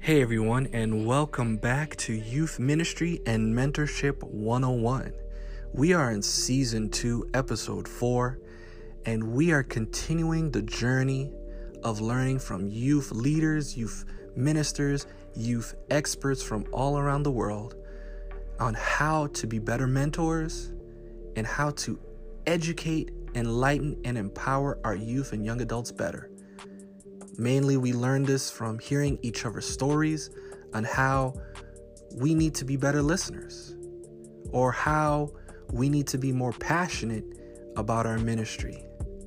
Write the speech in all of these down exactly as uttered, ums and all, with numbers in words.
Hey everyone, and welcome back to Youth Ministry and Mentorship one oh one. We are in Season two, Episode four, and we are continuing the journey of learning from youth leaders, youth ministers, youth experts from all around the world on how to be better mentors and how to educate, enlighten, and empower our youth and young adults better. Mainly, we learn this from hearing each other's stories on how we need to be better listeners or how we need to be more passionate about our ministry.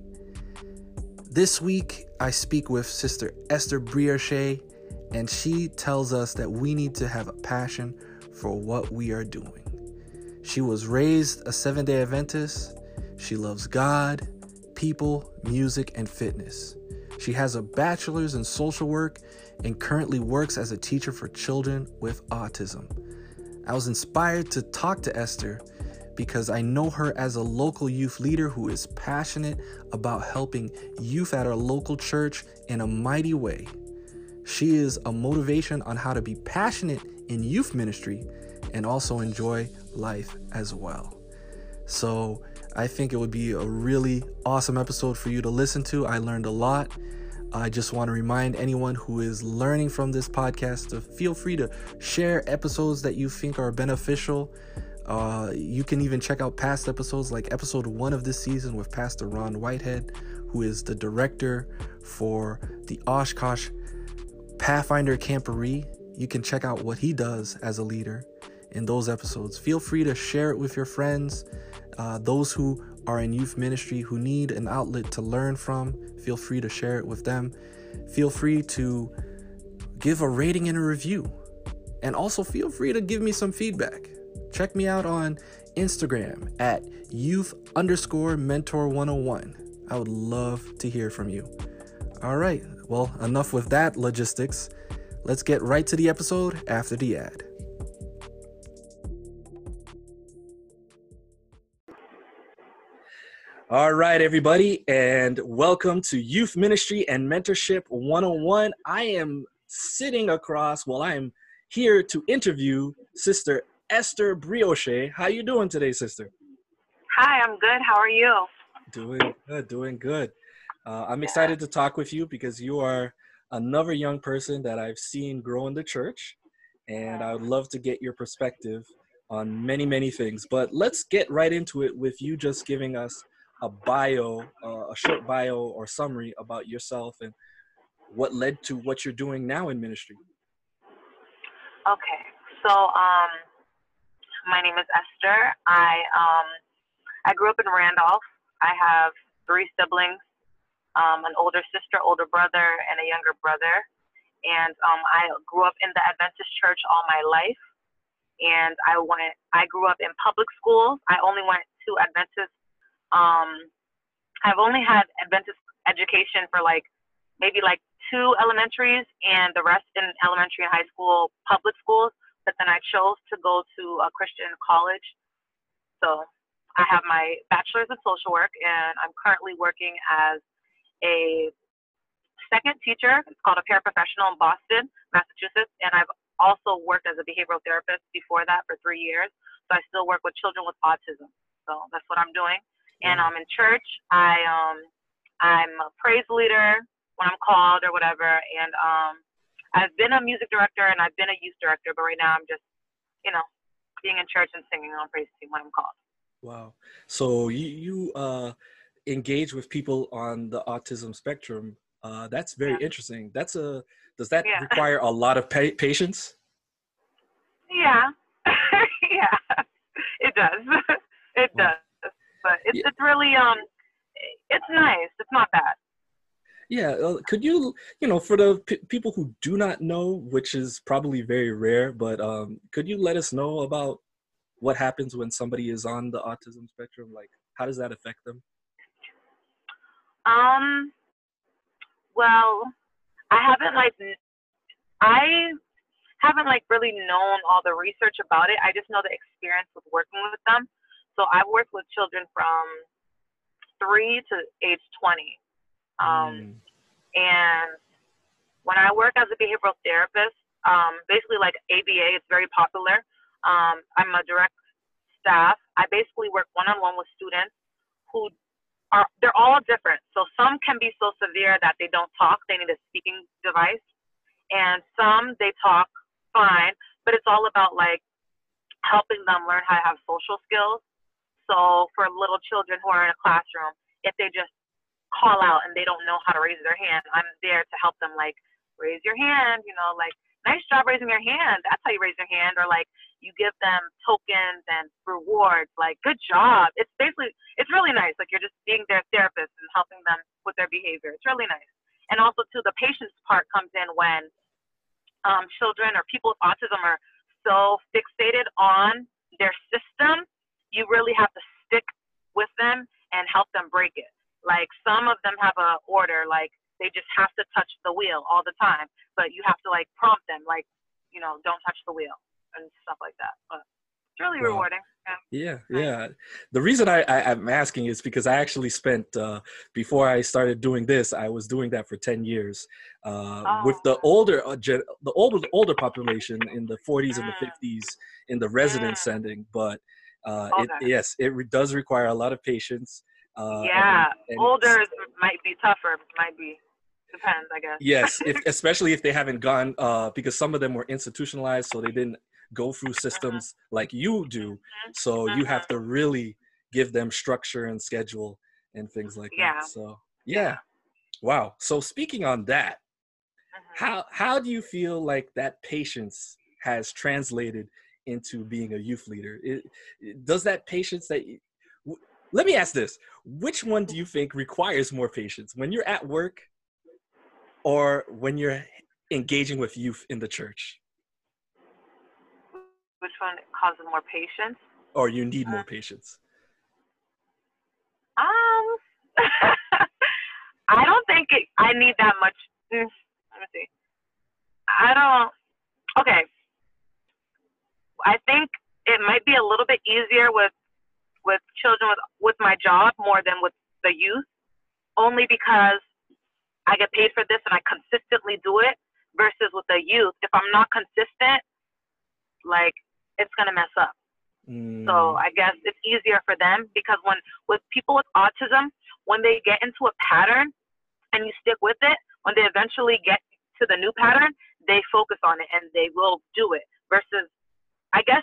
This week, I speak with Sister Esther Brioche, and she tells us that we need to have a passion for what we are doing. She was raised a Seventh-day Adventist. She loves God, people, music, and fitness. She has a bachelor's in social work and currently works as a teacher for children with autism. I was inspired to talk to Esther because I know her as a local youth leader who is passionate about helping youth at our local church in a mighty way. She is a motivation on how to be passionate in youth ministry and also enjoy life as well. So I think it would be a really awesome episode for you to listen to. I learned a lot. I just want to remind anyone who is learning from this podcast to feel free to share episodes that you think are beneficial. Uh, you can even check out past episodes like episode one of this season with Pastor Ron Whitehead, who is the director for the Oshkosh Pathfinder Camporee. You can check out what he does as a leader in those episodes. Feel free to share it with your friends. Uh, those who are in youth ministry who need an outlet to learn from, feel free to share it with them. Feel free to give a rating and a review. And also feel free to give me some feedback. Check me out on Instagram at youth underscore mentor 101. I would love to hear from you. All right, well, enough with that logistics. Let's get right to the episode after the ad. All right, everybody, and welcome to Youth Ministry and Mentorship one oh one. I am sitting across, well, I am here to interview Sister Esther Brioche. How you doing today, sister? Hi, I'm good. How are you? Doing good, doing good. Uh, I'm excited to talk with you because you are another young person that I've seen grow in the church, and I would love to get your perspective on many, many things. But let's get right into it with you just giving us a bio, uh, a short bio or summary about yourself and what led to what you're doing now in ministry. Okay, so um, my name is Esther. I um, I grew up in Randolph. I have three siblings, um, an older sister, older brother, and a younger brother. And um, I grew up in the Adventist church all my life. And I went. I grew up in public schools. I only went to Adventist. Um, I've only had Adventist education for like maybe like two elementaries and the rest in elementary and high school public schools. But then I chose to go to a Christian college. So I have my bachelor's in social work, and I'm currently working as a second teacher. It's called a paraprofessional in Boston, Massachusetts. And I've also worked as a behavioral therapist before that for three years. So I still work with children with autism. So that's what I'm doing. And um, in church, I, um, I'm a praise leader when I'm called or whatever. And um, I've been a music director and I've been a youth director, but right now I'm just, you know, being in church and singing on praise team when I'm called. Wow. So you, you uh, engage with people on the autism spectrum. Uh, that's very Yeah. interesting. That's a, does that Yeah. require a lot of pa- patience? Yeah. Yeah, it does. It Wow. does. But it's, Yeah. it's really, um, it's nice. It's not bad. Yeah, uh, could you, you know, for the p- people who do not know, which is probably very rare, but um, could you let us know about what happens when somebody is on the autism spectrum? Like, how does that affect them? Um, well, I haven't like, I haven't like really known all the research about it. I just know the experience with working with them. So I've worked with children from three to age twenty. Um, Mm. and when I work as a behavioral therapist, Um, basically, like A B A, it's very popular. Um, I'm a direct staff. I basically work one on one with students who are, they're all different. So some can be so severe that they don't talk, they need a speaking device. And some, they talk fine, but it's all about like helping them learn how to have social skills. So for little children who are in a classroom, if they just call out and they don't know how to raise their hand, I'm there to help them, like, raise your hand, you know, like, nice job raising your hand. That's how you raise your hand. Or like you give them tokens and rewards, like, good job. It's basically, it's really nice. Like, you're just being their therapist and helping them with their behavior. It's really nice. And also too, the patience part comes in when um, children or people with autism are so fixated on their system. You really have to stick with them and help them break it. Like, some of them have a order, like they just have to touch the wheel all the time, but you have to like prompt them, like, you know, don't touch the wheel and stuff like that. But it's really Wow. rewarding. Yeah, yeah. The reason I, I I'm asking is because I actually spent uh, before I started doing this, I was doing that for ten years uh, Oh. with the older uh, gen, the older the older population in the forties and the Mm. fifties in the residence Mm. setting. But uh, it, Okay. yes, it re- does require a lot of patience. Uh, Yeah, and, and older might be tougher. Might be, depends, I guess. yes, if, especially if they haven't gone, uh, because some of them were institutionalized, so they didn't go through systems like you do. So you have to really give them structure and schedule and things like Yeah. that. So yeah, wow. So speaking on that, Mm-hmm. how how do you feel like that patience has translated into being a youth leader? It, it- does that patience that you, w- let me ask this: which one do you think requires more patience, when you're at work or when you're engaging with youth in the church? Which one causes more patience? Or you need more patience? Um, I don't think it, I need that much. Mm, let me see. I don't. Okay, I think it might be a little bit easier with with children with with my job more than with the youth, only because I get paid for this and I consistently do it. Versus with the youth, if I'm not consistent, like, it's gonna mess up. Mm. So I guess it's easier for them, because when with people with autism, when they get into a pattern and you stick with it, when they eventually get to the new pattern, they focus on it and they will do it. Versus, I guess,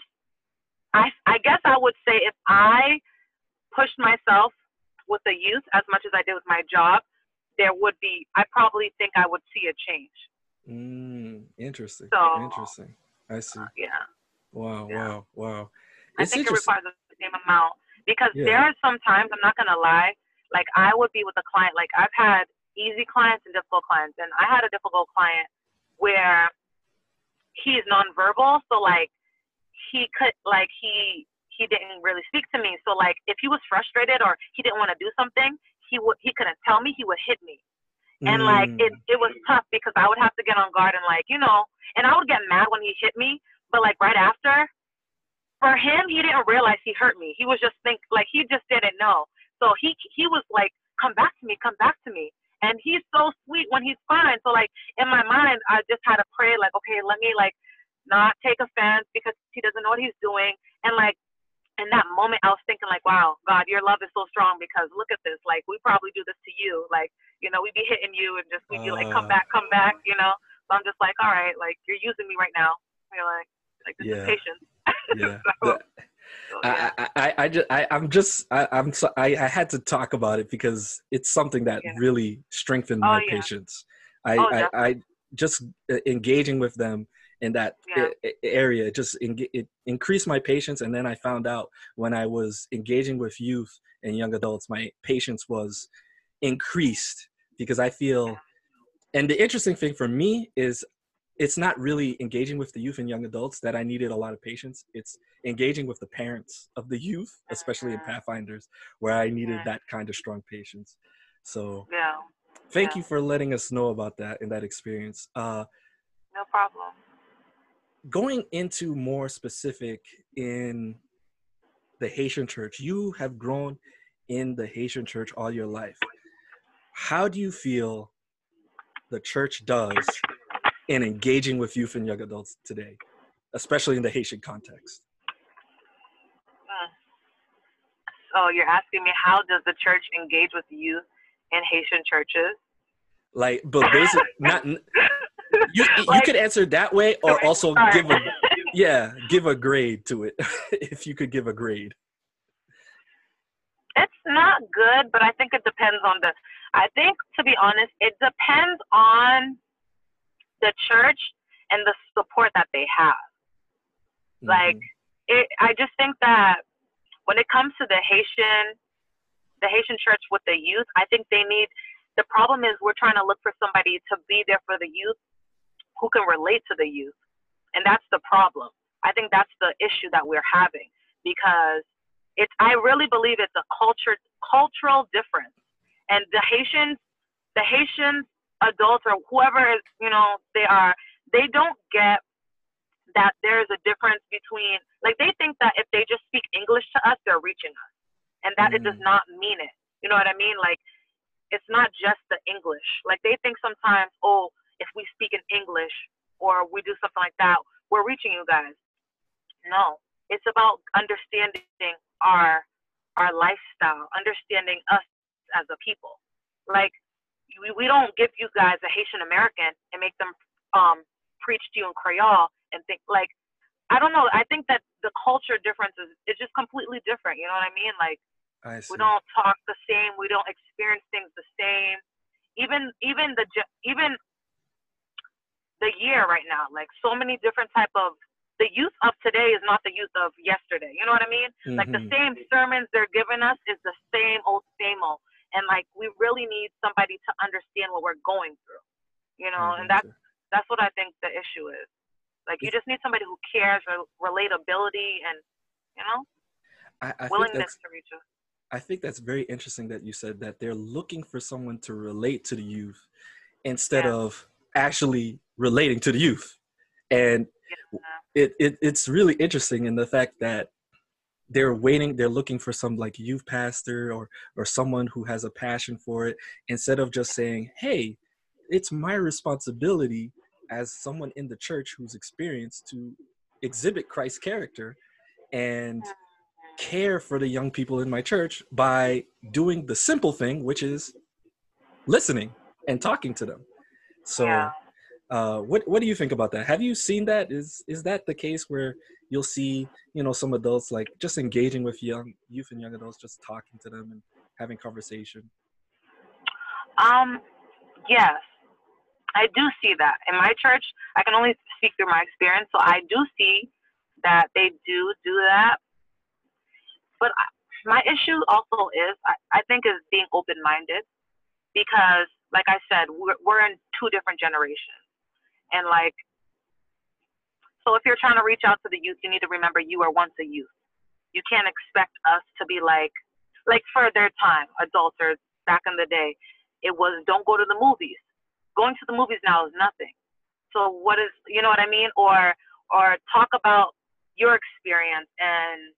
I I guess I would say if I pushed myself with the youth as much as I did with my job, there would be, I probably think I would see a change. Mm, interesting. So, Interesting. I see. uh, yeah. Wow, Yeah. wow, wow. I It's think it interesting. requires the same amount, because Yeah. there are some times, I'm not gonna lie, like, I would be with a client, like, I've had easy clients and difficult clients, and I had a difficult client where he's nonverbal, so like he could like he he didn't really speak to me. So like if he was frustrated or he didn't want to do something, he would he couldn't tell me, he would hit me. And like Mm. it, it was tough, because I would have to get on guard and like, you know, and I would get mad when he hit me, but like right after, for him, he didn't realize he hurt me. He was just think like he just didn't know. So he he was like, come back to me, come back to me. And he's so sweet when he's fine. So like in my mind, I just had to pray like, okay, let me like not take offense, because he doesn't know what he's doing. And like in that moment, I was thinking like, wow, God, your love is so strong, because look at this. Like, we probably do this to you. Like, you know, we'd be hitting you and just we'd be like, come Uh, back, come back, you know. So I'm just like, all right, like, you're using me right now. You're like, like this is yeah, patience. yeah. so, The- so, yeah, I, I, I, I just, I, I'm just, I, I'm, so, I, I had to talk about it because it's something that yeah. really strengthened Oh my yeah. patience. I, Oh, I, I definitely. just uh, engaging with them in that Yeah. a- a- area it just en- it increased my patience. And then I found out when I was engaging with youth and young adults, my patience was increased because I feel. And the interesting thing for me is it's not really engaging with the youth and young adults that I needed a lot of patience. It's engaging with the parents of the youth, especially in Mm-hmm. Pathfinders, where I needed Mm-hmm. that kind of strong patience. So Yeah. thank Yeah. you for letting us know about that and that experience. Uh, No problem. going into more specific in the Haitian church, you have grown in the Haitian church all your life. How do you feel the church does in engaging with youth and young adults today, especially in the Haitian context? So you're asking me, how does the church engage with youth in Haitian churches? Like, but basically, not you. You Like, could answer that way, or so also start. give a yeah, give a grade to it if you could give a grade. It's not good, but I think it depends on the. I think, to be honest, it depends on the church and the support that they have. Mm-hmm. Like, it. I just think that when it comes to the Haitian, the Haitian church with the youth, I think they need. The problem is we're trying to look for somebody to be there for the youth who can relate to the youth, and that's the problem. I think that's the issue that we're having, because it's. I really believe it's a culture, cultural difference, and the Haitians, the Haitian adults or whoever is, you know, they are, they don't get that there is a difference between, like, they think that if they just speak English to us, they're reaching us, and that mm. it does not mean it. You know what I mean? Like, it's not just the English. Like, they think sometimes, oh, if we speak in English or we do something like that, we're reaching you guys. No, it's about understanding our our lifestyle, understanding us as a people. Like, we, we don't give you guys a Haitian American and make them um, preach to you in Creole and think, like, I don't know. I think that the culture difference is, is just completely different. You know what I mean? Like, I see. We don't talk the same. We don't experience things the same. Even even the even the year right now, like, so many different type of, the youth of today is not the youth of yesterday. You know what I mean? Mm-hmm. Like, the same sermons they're giving us is the same old, same old. And, like, we really need somebody to understand what we're going through, you know? And that's, that's what I think the issue is. Like, you just need somebody who cares, or relatability, and, you know, I, I willingness to reach us. I think that's very interesting that you said that they're looking for someone to relate to the youth instead yeah. of actually relating to the youth. And yeah. it, it it's really interesting in the fact that they're waiting, they're looking for some, like, youth pastor or or someone who has a passion for it, instead of just saying, hey, it's my responsibility as someone in the church who's experienced to exhibit Christ's character and care for the young people in my church by doing the simple thing, which is listening and talking to them. So yeah. uh, what what do you think about that? Have you seen that? Is is that the case where you'll see, you know, some adults, like, just engaging with young youth and young adults, just talking to them and having conversation? Um, yes, I do see that. In my church, I can only speak through my experience, so I do see that they do do that. But my issue also is, I, I think, is being open-minded, because, like I said, we're, we're in two different generations. And, like, so if you're trying to reach out to the youth, you need to remember you were once a youth. You can't expect us to be like, like for their time, adults, or back in the day, it was, don't go to the movies. Going to the movies now is nothing. So what is, you know what I mean? Or, or talk about your experience. And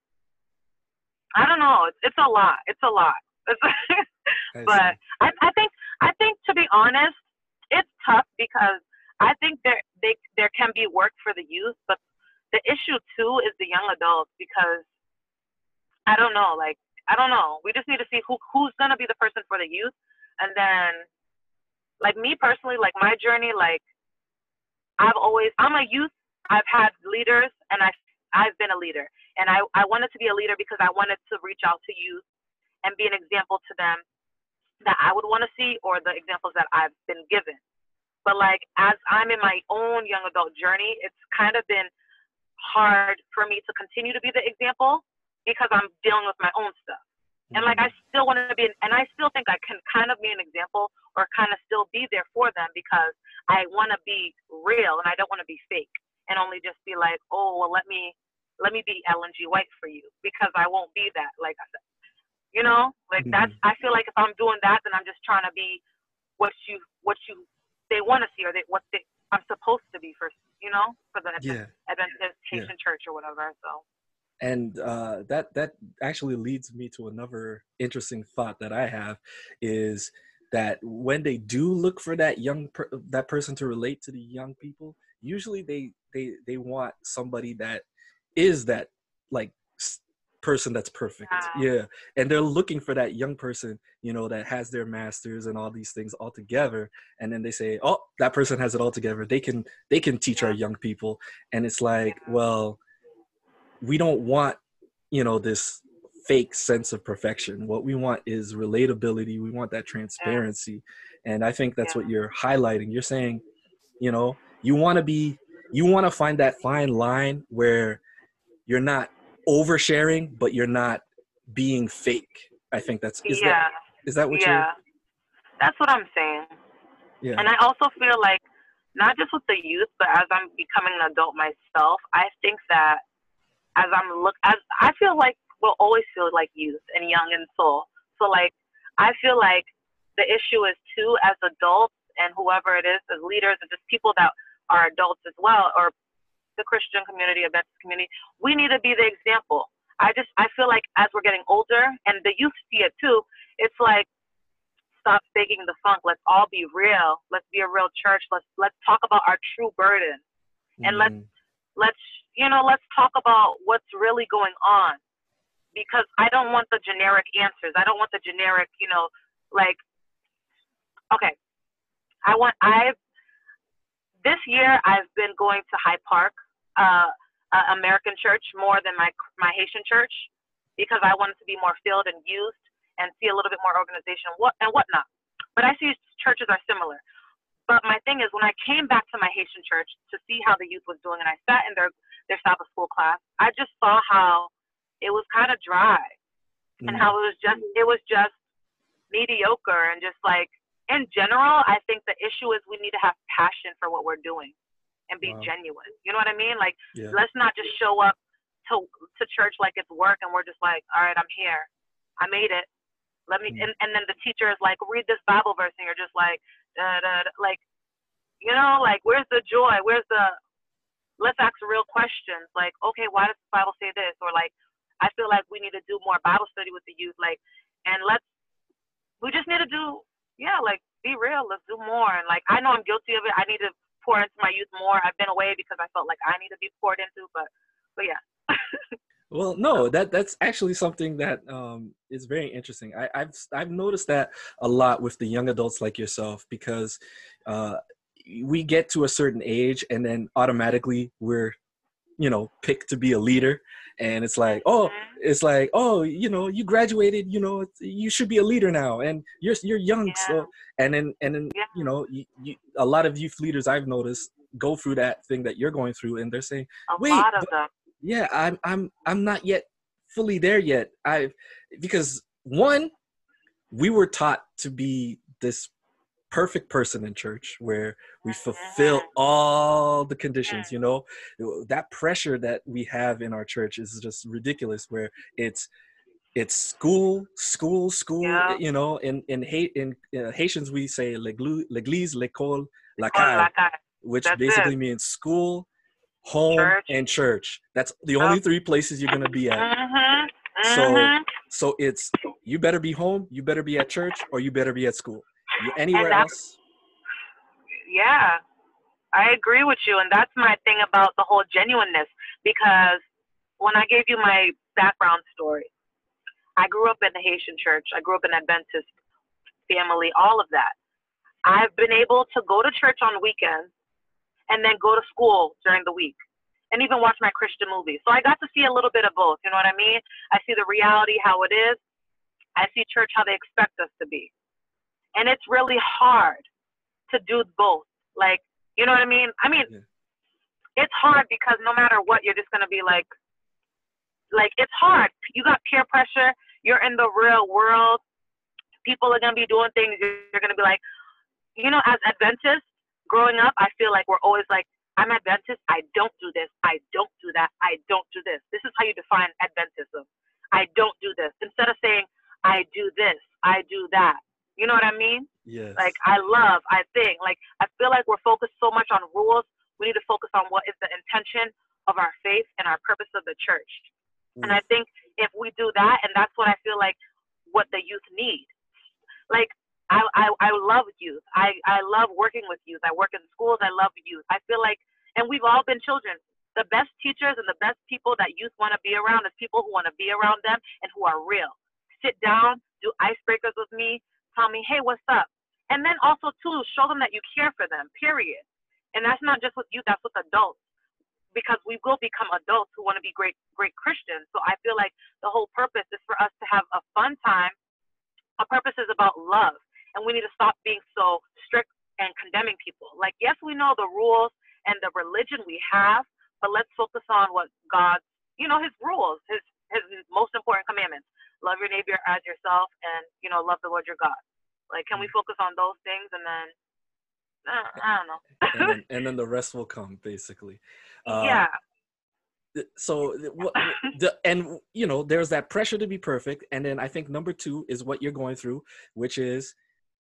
I don't know. It's, it's a lot. It's a lot. It's but I, I think, I think to be honest, it's tough, because I think there, they, there can be work for the youth, but the issue too is the young adults, because I don't know, like, I don't know. We just need to see who, who's going to be the person for the youth. And then, like, me personally, like, my journey, like, I've always, I'm a youth. I've had leaders, and I've, I've been a leader. And I, I wanted to be a leader because I wanted to reach out to youth and be an example to them that I would want to see, or the examples that I've been given. But, like, as I'm in my own young adult journey, it's kind of been hard for me to continue to be the example, because I'm dealing with my own stuff. Mm-hmm. And, like, I still want to be, and I still think I can kind of be an example, or kind of still be there for them, because I want to be real, and I don't want to be fake and only just be like, oh, well, let me, let me be Ellen G. White for you, because I won't be that. Like, you know, like, mm-hmm. that's, I feel like if I'm doing that, then I'm just trying to be what you, what you, they want to see, or they, what they, I'm supposed to be for, you know, for the yeah. Adventist Haitian yeah. church or whatever. So. And uh, that that actually leads me to another interesting thought that I have is, that when they do look for that young per, that person to relate to the young people, usually they they they want somebody that is that like person that's perfect. Yeah. Yeah. And they're looking for that young person, you know, that has their masters and all these things all together. And then they say, oh, that person has it all together. They can they can teach our Yeah. young people. And it's like, Yeah. well, we don't want, you know, this fake sense of perfection. What we want is relatability. We want that Yeah. transparency. And I think that's Yeah. what you're highlighting. You're saying, you know, you want to be, you want to find that fine line where you're not oversharing, but you're not being fake. I think that's, is that, Yeah. is that what you're, Yeah. That's what I'm saying. yeah. And I also feel like not just with the youth, but as I'm becoming an adult myself, I think that as I'm look as I feel like we'll always feel like youth and young in soul. So like I feel like the issue is too as adults and whoever it is as leaders and just people that are adults as well, or the Christian community, Adventist community, we need to be the example. I just I feel like as we're getting older and the youth see it too, it's like stop faking the funk. Let's all be real. Let's be a real church. Let's let's talk about our true burden. And let's Mm, let's you know, let's talk about what's really going on. Because I don't want the generic answers. I don't want the generic, you know, like okay. I want I've this year I've been going to High Park, uh, uh, American church more than my my Haitian church because I wanted to be more filled and used and see a little bit more organization and what and whatnot. But I see churches are similar. But my thing is when I came back to my Haitian church to see how the youth was doing and I sat in their their Sabbath school class, I just saw how it was kind of dry and mm, how it was just it was just mediocre and just like in general, I think the issue is we need to have passion for what we're doing and be wow. genuine. You know what I mean? Like, Yeah. let's not just show up to to church like it's work and we're just like, all right, I'm here. I made it. Let me, Mm, and, and then the teacher is like, read this Bible verse and you're just like, da, da, da, like, you know, like, where's the joy? Where's the, let's ask real questions. Like, okay, why does the Bible say this? Or like, I feel like we need to do more Bible study with the youth. Like, and let's, we just need to do, yeah, like be real. Let's do more. And like, I know I'm guilty of it. I need to pour into my youth more. I've been away because I felt like I need to be poured into, but, but yeah. well, no, So, that that's actually something that um, is very interesting. I, I've I've noticed that a lot with the young adults like yourself because uh, we get to a certain age and then automatically we're, you know, picked to be a leader, and it's like, oh, mm-hmm. it's like, oh, you know, you graduated, you know, it's- you should be a leader now, and you're you're young, Yeah, so and then and then yeah, you know, you, you, a lot of youth leaders I've noticed go through that thing that you're going through, and they're saying, a wait, lot of them. yeah, i'm i'm i'm not yet fully there yet. I because one, we were taught to be this perfect person in church where we fulfill Mm-hmm. all the conditions, you know. That pressure that we have in our church is just ridiculous, where it's it's school school school, Yeah, you know. In in hate in uh, Haitians we say l'église, l'église, l'école, la con la caille, cara. which That's it. basically means school, home, Church. and church. That's the Yep. only three places you're going to be at. Mhm. So Mhm. so it's, you better be home, you better be at church, or you better be at school. You And anywhere that's else. yeah, I agree with you, and that's my thing about the whole genuineness. Because when I gave you my background story, I grew up in the Haitian church. I grew up in Adventist family. All of that. I've been able to go to church on weekends and then go to school during the week and even watch my Christian movies. So I got to see a little bit of both. You know what I mean? I see the reality, how it is. I see church, how they expect us to be. And it's really hard to do both. Like, you know what I mean? I mean, Yeah. it's hard because no matter what, you're just going to be like, like, it's hard. You got peer pressure. You're in the real world. People are going to be doing things. You're going to be like, you know, as Adventists, growing up, I feel like we're always like, I'm Adventist. I don't do this. I don't do that. I don't do this. This is how you define Adventism. I don't do this. Instead of saying, I do this, I do that. You know what I mean? Like, Yes. I love, I think. Like, I feel like we're focused so much on rules. We need to focus on what is the intention of our faith and our purpose of the church. And Oof. I think if we do that, and that's what I feel like what the youth need. Like, I, I, I love youth. I, I love working with youth. I work in schools. I love youth. I feel like, and we've all been children. The best teachers and the best people that youth want to be around is people who want to be around them and who are real. Sit down, do icebreakers with me, tell me, hey, what's up? And then also, too, show them that you care for them, period. And that's not just with youth, that's with adults. Because we will become adults who want to be great, great Christians. So I feel like the whole purpose is for us to have a fun time. Our purpose is about love. And we need to stop being so strict and condemning people. Like, yes, we know the rules and the religion we have, but let's focus on what God's, you know, his rules, his, his most important commandments. Love your neighbor as yourself and, you know, love the Lord your God. Like, can we focus on those things and then, uh, I don't know. and, then, and then the rest will come, basically. Uh, yeah. So, what, the, and, you know, there's that pressure to be perfect. And then I think number two is what you're going through, which is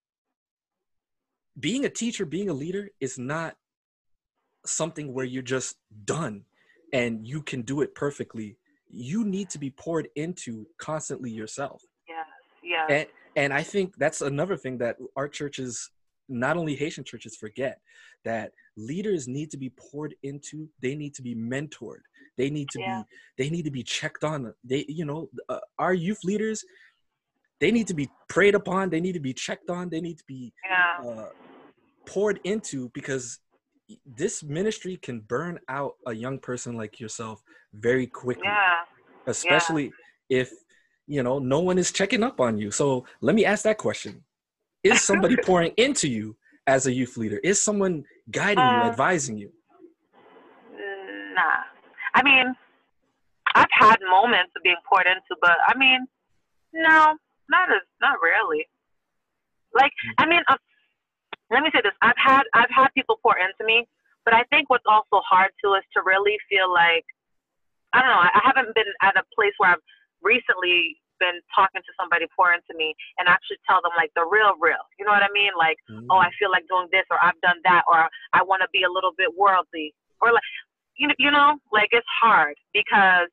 being a teacher, being a leader is not something where you're just done and you can do it perfectly. You need to be poured into constantly yourself. Yes, yes. And, and I think that's another thing that our churches, not only Haitian churches, forget, that leaders need to be poured into. They need to be mentored. They need to yeah. be, they need to be checked on. They, you know, uh, our youth leaders, they need to be prayed upon. They need to be checked on. They need to be yeah. uh, poured into, because this ministry can burn out a young person like yourself very quickly. Yeah. Especially yeah. if, you know, no one is checking up on you. So let me ask that question. Is somebody pouring into you as a youth leader? Is someone guiding um, you, advising you? Nah. I mean, I've had moments of being poured into, but I mean, no, not as, not really. Like, I mean, uh, let me say this. I've had, I've had people pour into me, but I think what's also hard too is to really feel like, I don't know, I haven't been at a place where I've recently been talking to somebody pour into me and actually tell them like the real, real, you know what I mean? Like, mm-hmm. oh, I feel like doing this, or I've done that, or I want to be a little bit worldly, or like, you know, you know, like it's hard because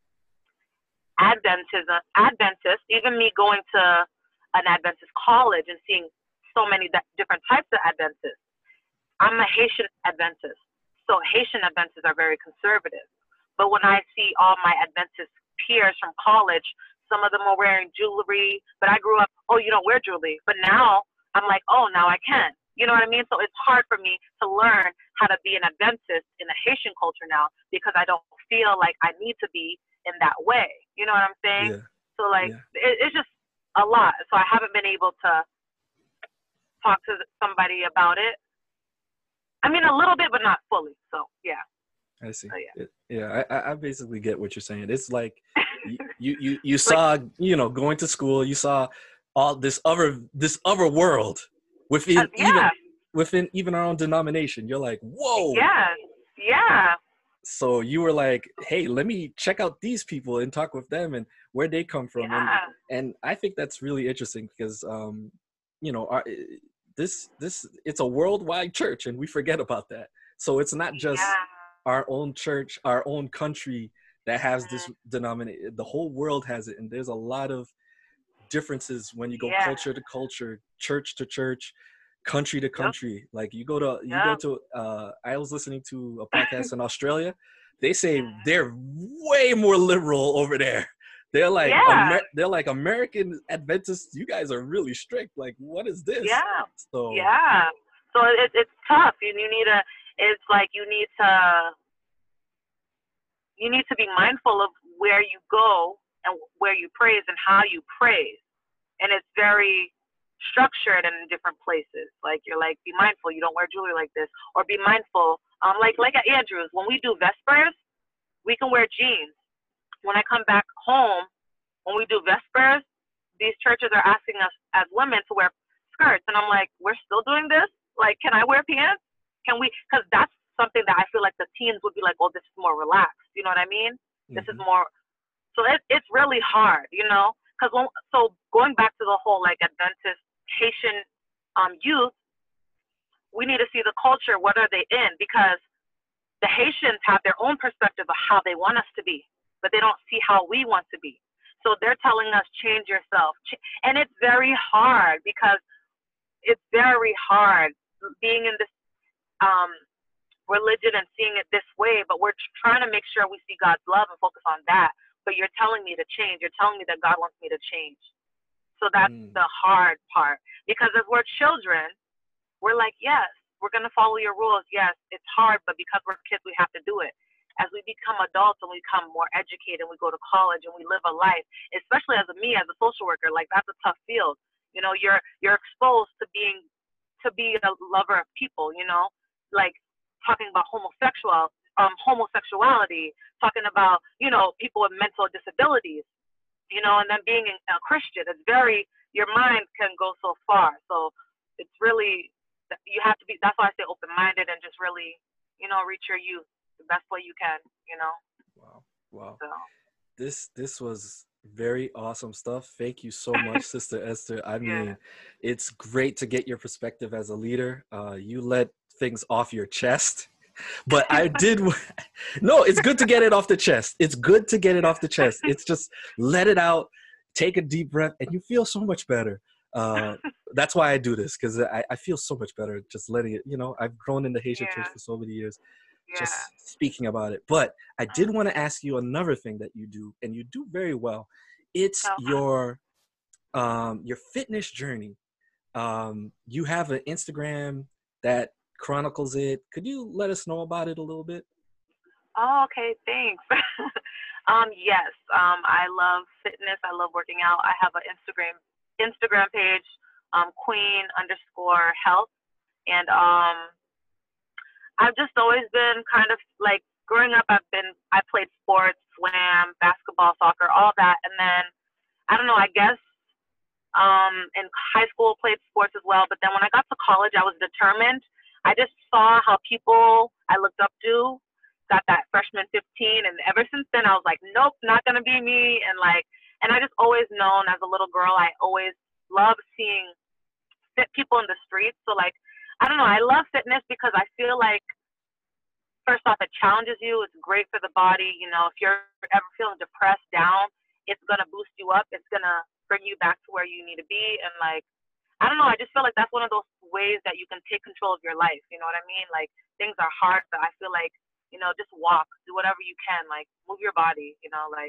Adventism, Adventist, even me going to an Adventist college and seeing so many different types of Adventists. I'm a Haitian Adventist, so Haitian Adventists are very conservative. But when I see all my Adventist peers from college, some of them are wearing jewelry, but I grew up, oh, you don't wear jewelry. But now I'm like, oh, now I can. You know what I mean? So it's hard for me to learn how to be an Adventist in the Haitian culture now because I don't feel like I need to be in that way. You know what I'm saying? Yeah. So like, yeah. it, it's just a lot. So I haven't been able to talk to somebody about it. I mean, a little bit, but not fully. So yeah. I see. So, yeah, it, yeah I, I basically get what you're saying. It's like you, you, you saw, like, you know, going to school, you saw all this other, this other world within, uh, yeah. even, within even our own denomination. You're like, whoa. Yeah. Yeah. So you were like, hey, let me check out these people and talk with them and where they come from. Yeah. And, and I think that's really interesting because, um, you know, our, this, this, it's a worldwide church and we forget about that. So it's not just yeah. our own church, our own country that has this denomination. The whole world has it. And there's a lot of differences when you go yeah. culture to culture, church to church, country to country. Yep. Like you go to, you yep. go to, uh, I was listening to a podcast in Australia. They say they're way more liberal over there. They're like, yeah. Amer- they're like American Adventists. You guys are really strict. Like, what is this? Yeah. So, yeah. So it, it's tough. You, you need a, it's like you need to, you need to be mindful of where you go and where you praise and how you praise. And it's very structured in different places. Like you're like, be mindful, you don't wear jewelry like this, or be mindful. Um, like like at Andrews, when we do Vespers, we can wear jeans. When I come back home, when we do Vespers, these churches are asking us as women to wear skirts, and I'm like, we're still doing this? Like, can I wear pants? Can we? Because that's something that I feel like the teens would be like, oh, this is more relaxed. You know what I mean? Mm-hmm. This is more. So it, it's really hard, you know. Because when so going back to the whole like Adventist Haitian um, youth, we need to see the culture. What are they in? Because the Haitians have their own perspective of how they want us to be, but they don't see how we want to be. So they're telling us, change yourself. And it's very hard because it's very hard being in this um, religion and seeing it this way, but we're trying to make sure we see God's love and focus on that. But you're telling me to change. You're telling me that God wants me to change. So that's Mm. the hard part. Because as we're children, we're like, yes, we're going to follow your rules. Yes, it's hard, but because we're kids, we have to do it. As we become adults and we become more educated and we go to college and we live a life, especially as a me, as a social worker, like that's a tough field. You know, you're you're exposed to being to be a lover of people, you know, like talking about homosexual um homosexuality, talking about, you know, people with mental disabilities, you know, and then being a Christian, it's very, your mind can go so far. So it's really, you have to be, that's why I say open-minded and just really, you know, reach your youth the best way you can, you know. Wow. Wow. So. This this was very awesome stuff. Thank you so much, Sister Esther. I mean, Yeah. it's great to get your perspective as a leader. Uh, you let things off your chest. But I did. No, it's good to get it off the chest. It's good to get it off the chest. It's just let it out, take a deep breath, and you feel so much better. Uh, that's why I do this, because I, I feel so much better just letting it, you know, I've grown in the Haitian Yeah. church for so many years, Yeah. just speaking about it. But I did want to ask you another thing that you do, and you do very well. It's Oh. your um, your fitness journey. Um, you have an Instagram that chronicles it. Could you let us know about it a little bit? Oh, okay, thanks. um, yes, um, I love fitness. I love working out. I have an Instagram Instagram page, um, Queen underscore Health, and um, I've just always been kind of like growing up. I've been I played sports, swam, basketball, soccer, all that, and then I don't know. I guess um, in high school played sports as well. But then when I got to college, I was determined. I just saw how people I looked up to got that freshman fifteen, and ever since then I was like, nope, not gonna be me. And like, and I just always known as a little girl, I always loved seeing fit people in the streets. So like, I don't know, I love fitness because I feel like, first off, it challenges you. It's great for the body. You know, if you're ever feeling depressed, down, it's gonna boost you up. It's gonna bring you back to where you need to be. And like, I don't know, I just feel like that's one of those ways that you can take control of your life. You know what I mean? Like, things are hard, but I feel like, you know, just walk, do whatever you can, like move your body, you know, like,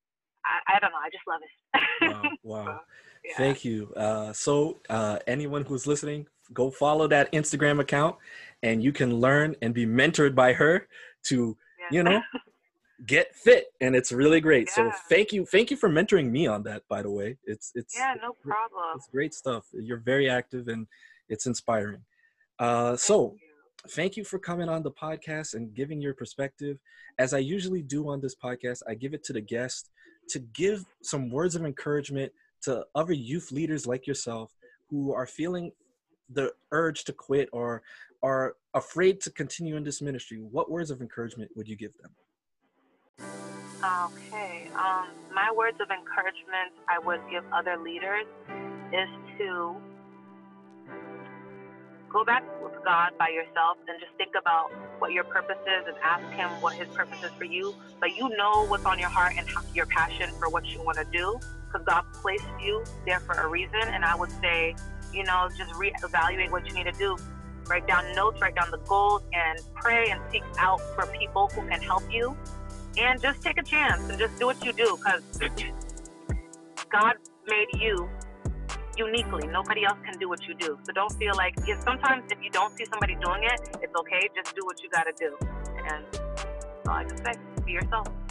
I, I don't know, I just love it. Wow, wow. So, yeah. Thank you. Uh, so uh, anyone who's listening, go follow that Instagram account, and you can learn and be mentored by her to, Yeah. you know, get fit. And it's really great. Yeah. So thank you. Thank you for mentoring me on that, by the way. It's, it's, Yeah, no problem. it's great stuff. You're very active and it's inspiring. Uh, so Thank you. thank you for coming on the podcast and giving your perspective. As I usually do on this podcast, I give it to the guest to give some words of encouragement to other youth leaders like yourself who are feeling the urge to quit or are afraid to continue in this ministry. What words of encouragement would you give them? Okay. Um, my words of encouragement I would give other leaders is to go back with God by yourself and just think about what your purpose is and ask Him what His purpose is for you. But you know what's on your heart and your passion for what you want to do, because God placed you there for a reason. And I would say, you know, just reevaluate what you need to do. Write down notes, write down the goals, and pray and seek out for people who can help you. And just take a chance and just do what you do, because God made you uniquely. Nobody else can do what you do. So don't feel like, if sometimes if you don't see somebody doing it, it's okay. Just do what you got to do. And that's all I can say. Be yourself.